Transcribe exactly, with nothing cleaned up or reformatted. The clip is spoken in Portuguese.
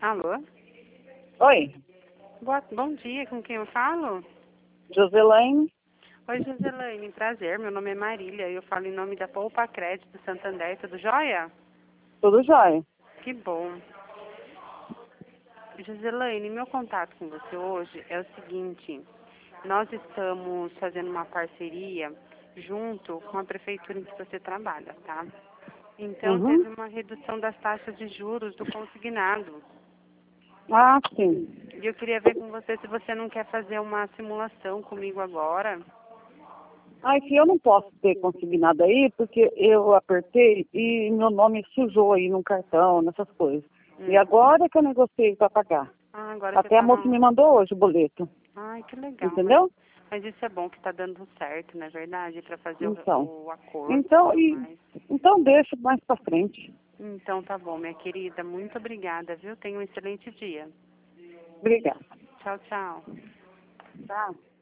Alô? Oi, Boa, bom dia, com quem eu falo? Joselaine. Oi, Joselaine, prazer, meu nome é Marília, eu falo em nome da Poupa Crédito Santander, tudo jóia? Tudo jóia? Que bom. Joselaine, meu contato com você hoje é o seguinte, nós estamos fazendo uma parceria junto com a prefeitura em que você trabalha, tá? Então, Uhum. teve uma redução das taxas de juros do consignado. Ah, sim. E eu queria ver com você se você não quer fazer uma simulação comigo agora. Ah, que eu não posso ter consignado aí, porque eu apertei e meu nome sujou aí no cartão, nessas coisas. Hum. E agora que eu negociei para pagar. Ah, agora você Até a tá moça na... me mandou hoje o boleto. Ai, que legal. Mas, Entendeu? mas isso é bom que tá dando certo, não é verdade? Para fazer Então. o, o acordo e Então, tudo e, mais. então deixa mais para frente. Então tá bom, minha querida. Muito obrigada, viu? Tenha um excelente dia. Obrigada. Tchau, tchau. Tá.